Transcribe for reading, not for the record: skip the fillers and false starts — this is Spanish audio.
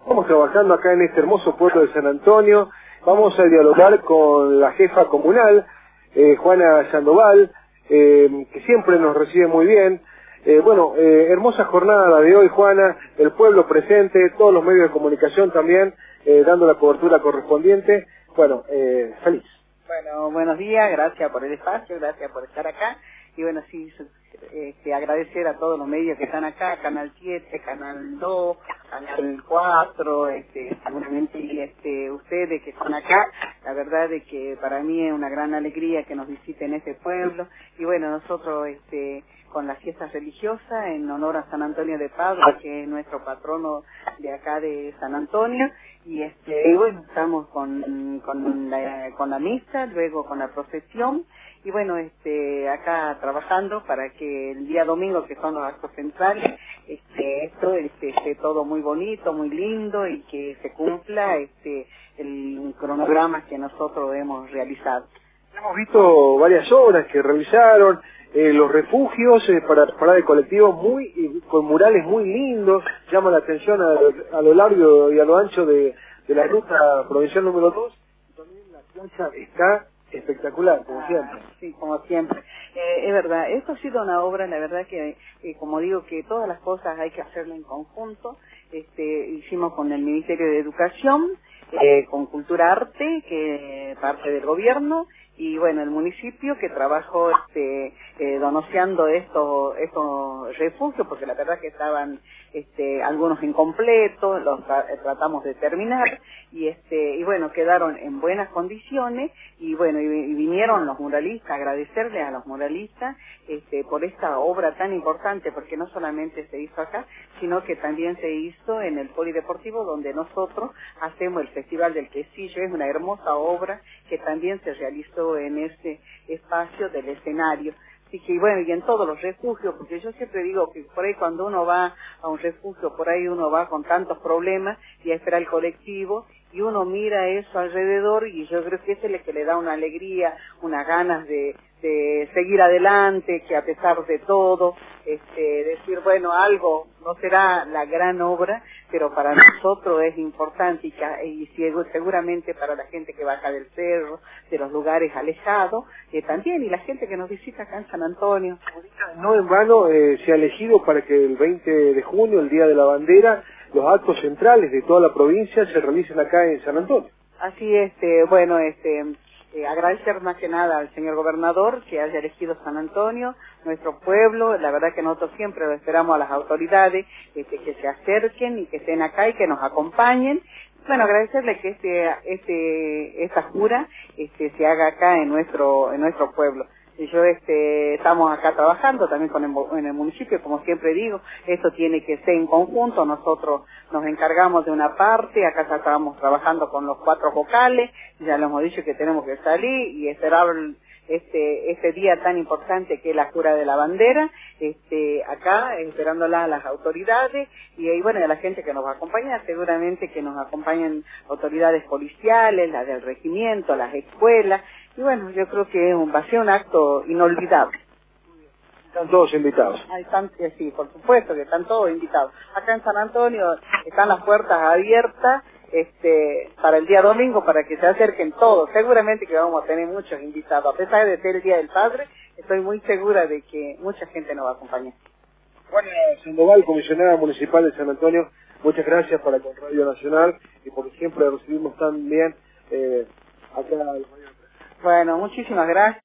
Estamos trabajando acá en este hermoso pueblo de San Antonio. Vamos a dialogar con la jefa comunal, Juana Sandoval, que siempre nos recibe muy bien. Hermosa jornada la de hoy, Juana, el pueblo presente, todos los medios de comunicación también, dando la cobertura correspondiente. Feliz. Bueno, buenos días, gracias por el espacio, gracias por estar acá. Y bueno, sí, agradecer a todos los medios que están acá, Canal 7, Canal 2, Canal 4, seguramente y ustedes que están acá. La verdad es que para mí es una gran alegría que nos visiten este pueblo. Y bueno, nosotros con las fiestas religiosas en honor a San Antonio de Padua, que es nuestro patrono de acá de San Antonio. Y bueno, estamos con la misa, luego con la procesión. Y bueno, acá trabajando para que el día domingo, que son los actos centrales, esto esté todo muy bonito, muy lindo, y que se cumpla el cronograma que nosotros hemos realizado. Hemos visto varias obras que realizaron, los refugios para parada de colectivos con murales muy lindos, llama la atención a lo largo y a lo ancho de la ruta provincial número 2. También la plancha está espectacular, como siempre. Sí, como siempre. Es verdad, esto ha sido una obra, la verdad que, como digo, que todas las cosas hay que hacerlas en conjunto. Hicimos con el Ministerio de Educación, con Cultura Arte, que parte del gobierno, y bueno, el municipio que trabajó donoseando estos refugios, porque la verdad que estaban algunos incompletos, los tratamos de terminar, y bueno, quedaron en buenas condiciones, y bueno, y vinieron los muralistas, agradecerles a los muralistas por esta obra tan importante, porque no solamente se hizo acá, sino que también se hizo en el Polideportivo, donde nosotros hacemos el Festival del Quesillo. Es una hermosa obra que también se realizó en ese espacio del escenario. Así que bueno, y en todos los refugios, porque yo siempre digo que por ahí cuando uno va a un refugio, por ahí uno va con tantos problemas y espera el colectivo, y uno mira eso alrededor, y yo creo que ese es el que le da una alegría, unas ganas de seguir adelante, que a pesar de todo, decir, bueno, algo no será la gran obra, pero para nosotros es importante, y seguramente para la gente que va acá del cerro, de los lugares alejados, también, y la gente que nos visita acá en San Antonio. No en vano se ha elegido para que el 20 de junio, el Día de la Bandera, los actos centrales de toda la provincia se realicen acá en San Antonio. Así agradecer más que nada al señor gobernador que haya elegido San Antonio, nuestro pueblo. La verdad que nosotros siempre lo esperamos a las autoridades que se acerquen y que estén acá y que nos acompañen. Bueno, agradecerle que esta jura se haga acá en nuestro pueblo. Estamos acá trabajando también en el municipio, como siempre digo, esto tiene que ser en conjunto. Nosotros nos encargamos de una parte, acá estamos trabajando con los 4 vocales, ya lo hemos dicho que tenemos que salir y esperar este día tan importante que es la jura de la bandera, acá esperándola a las autoridades y bueno, a la gente que nos va a acompañar, seguramente que nos acompañan autoridades policiales, las del regimiento, las escuelas, y bueno, yo creo que va a ser un acto inolvidable. Están todos invitados. Sí, por supuesto que están todos invitados. Acá en San Antonio están las puertas abiertas para el día domingo, para que se acerquen todos. Seguramente que vamos a tener muchos invitados. A pesar de ser el Día del Padre, estoy muy segura de que mucha gente nos va a acompañar. Juana Sandoval, comisionada municipal de San Antonio, muchas gracias para con Radio Nacional y porque siempre recibimos tan bien acá. Bueno, muchísimas gracias.